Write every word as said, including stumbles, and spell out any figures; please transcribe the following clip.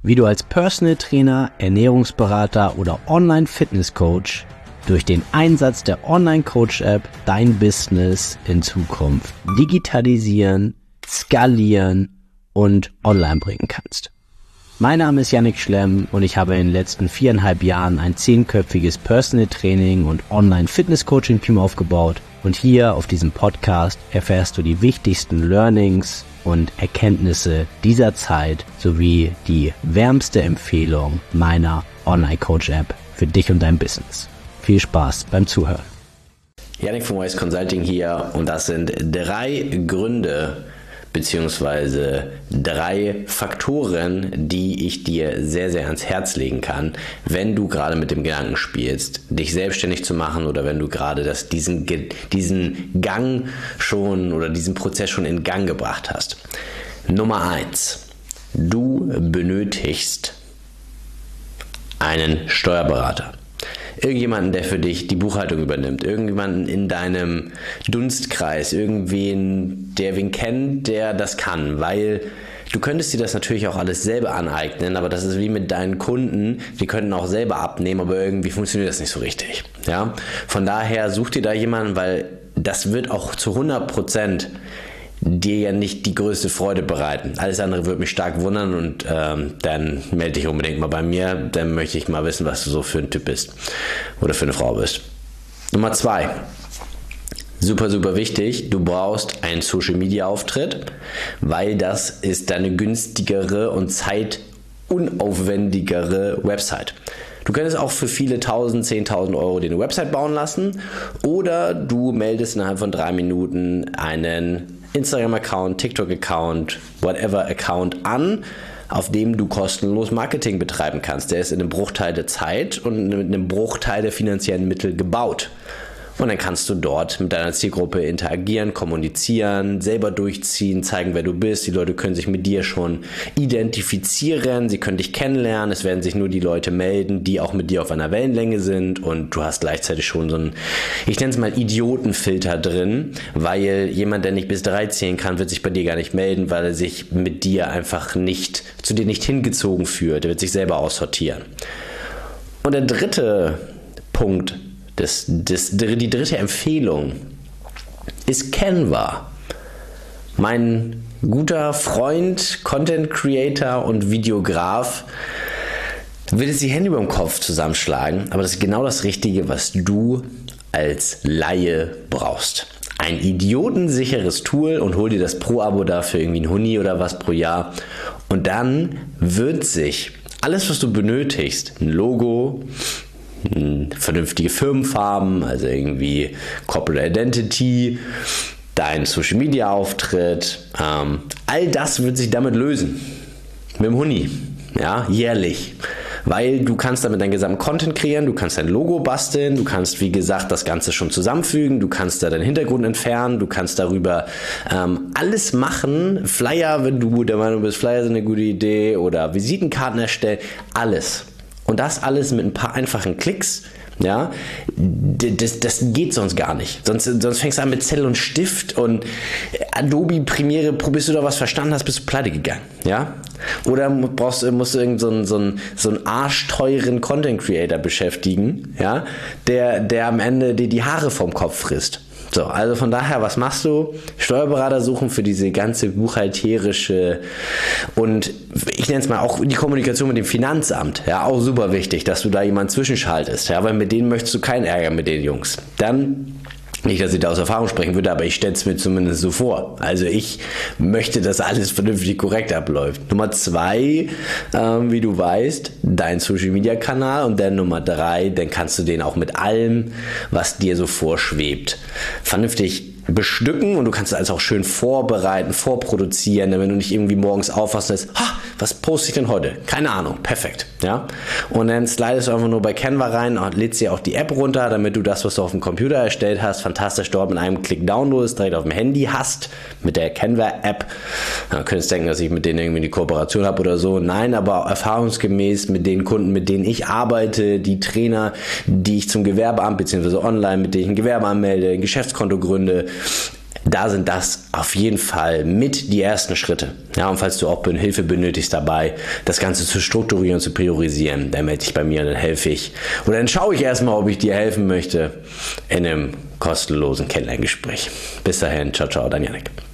wie du als Personal Trainer, Ernährungsberater oder Online-Fitness-Coach durch den Einsatz der Online-Coach-App dein Business in Zukunft digitalisieren, skalieren und online bringen kannst. Mein Name ist Yannick Schlemm und ich habe in den letzten viereinhalb Jahren ein zehnköpfiges Personal Training und Online-Fitness-Coaching-Team aufgebaut und hier auf diesem Podcast erfährst du die wichtigsten Learnings und Erkenntnisse dieser Zeit sowie die wärmste Empfehlung meiner Online-Coach-App für dich und dein Business. Viel Spaß beim Zuhören. Yannick von Wise Consulting hier und das sind drei Gründe beziehungsweise drei Faktoren, die ich dir sehr, sehr ans Herz legen kann, wenn du gerade mit dem Gedanken spielst, dich selbstständig zu machen oder wenn du gerade das, diesen, diesen Gang schon oder diesen Prozess schon in Gang gebracht hast. Nummer eins, du benötigst einen Steuerberater. Irgendjemanden, der für dich die Buchhaltung übernimmt, irgendjemanden in deinem Dunstkreis, irgendwen, der wen kennt, der das kann, weil du könntest dir das natürlich auch alles selber aneignen, aber das ist wie mit deinen Kunden, die könnten auch selber abnehmen, aber irgendwie funktioniert das nicht so richtig. Ja? Von daher such dir da jemanden, weil das wird auch zu hundert Prozent dir ja nicht die größte Freude bereiten. Alles andere würde mich stark wundern und ähm, dann melde dich unbedingt mal bei mir, dann möchte ich mal wissen, was du so für ein Typ bist oder für eine Frau bist. Nummer zwei, super, super wichtig, du brauchst einen Social-Media-Auftritt, weil das ist deine günstigere und zeitunaufwendigere Website. Du könntest auch für viele tausend, zehntausend Euro dir eine Website bauen lassen oder du meldest innerhalb von drei Minuten einen Instagram-Account, TikTok-Account, whatever-Account an, auf dem du kostenlos Marketing betreiben kannst. Der ist in einem Bruchteil der Zeit und mit einem Bruchteil der finanziellen Mittel gebaut. Und dann kannst du dort mit deiner Zielgruppe interagieren, kommunizieren, selber durchziehen, zeigen, wer du bist. Die Leute können sich mit dir schon identifizieren, sie können dich kennenlernen. Es werden sich nur die Leute melden, die auch mit dir auf einer Wellenlänge sind. Und du hast gleichzeitig schon so einen, ich nenne es mal Idiotenfilter drin, weil jemand, der nicht bis drei zählen kann, wird sich bei dir gar nicht melden, weil er sich mit dir einfach nicht, zu dir nicht hingezogen fühlt. Er wird sich selber aussortieren. Und der dritte Punkt, Das, das, die dritte Empfehlung ist Canva. Mein guter Freund, Content Creator und Videograf will jetzt die Hände über dem Kopf zusammenschlagen, aber das ist genau das Richtige, was du als Laie brauchst. Ein idiotensicheres Tool und hol dir das Pro-Abo dafür irgendwie ein Huni oder was pro Jahr und dann wird sich alles, was du benötigst, ein Logo, vernünftige Firmenfarben, also irgendwie Corporate Identity, dein Social Media Auftritt, ähm, all das wird sich damit lösen. Mit dem Huni, ja, jährlich. Weil du kannst damit deinen gesamten Content kreieren, du kannst dein Logo basteln, du kannst, wie gesagt, das Ganze schon zusammenfügen, du kannst da deinen Hintergrund entfernen, du kannst darüber ähm, alles machen, Flyer, wenn du der Meinung bist, Flyer sind eine gute Idee oder Visitenkarten erstellen, alles. Und das alles mit ein paar einfachen Klicks, ja, das, das geht sonst gar nicht. Sonst, sonst fängst du an mit Zettel und Stift und Adobe Premiere, bis du da was verstanden hast, bist du pleite gegangen, ja. Oder brauchst, musst du irgend so einen, so einen, so einen arschteuren Content Creator beschäftigen, ja, der, der am Ende dir die Haare vom Kopf frisst. So, also von daher, was machst du? Steuerberater suchen für diese ganze buchhalterische und ich nenne es mal auch die Kommunikation mit dem Finanzamt. Ja, auch super wichtig, dass du da jemanden zwischenschaltest. Ja, weil mit denen möchtest du keinen Ärger mit den Jungs. Dann, nicht, dass ich da aus Erfahrung sprechen würde, aber ich stelle es mir zumindest so vor. Also ich möchte, dass alles vernünftig korrekt abläuft. Nummer zwei, ähm, wie du weißt, dein Social-Media-Kanal und dann Nummer drei, dann kannst du den auch mit allem, was dir so vorschwebt, vernünftig bestücken und du kannst es alles auch schön vorbereiten, vorproduzieren, wenn du nicht irgendwie morgens aufwachst und sagst, ha, was poste ich denn heute? Keine Ahnung, perfekt, ja. Und dann slidest du einfach nur bei Canva rein und lädst dir auch die App runter, damit du das, was du auf dem Computer erstellt hast, fantastisch dort mit einem Klick downloadest, direkt auf dem Handy hast, mit der Canva-App. Du könntest denken, dass ich mit denen irgendwie eine Kooperation habe oder so. Nein, aber erfahrungsgemäß mit den Kunden, mit denen ich arbeite, die Trainer, die ich zum Gewerbeamt bzw. online, mit denen ich ein Gewerbe anmelde, ein Geschäftskonto gründe, da sind das auf jeden Fall mit die ersten Schritte. Ja, und falls du auch Hilfe benötigst dabei, das Ganze zu strukturieren, zu priorisieren, dann melde dich bei mir und dann helfe ich. Oder dann schaue ich erstmal, ob ich dir helfen möchte in einem kostenlosen Kennenlerngespräch. Bis dahin, ciao, ciao, dein Janik.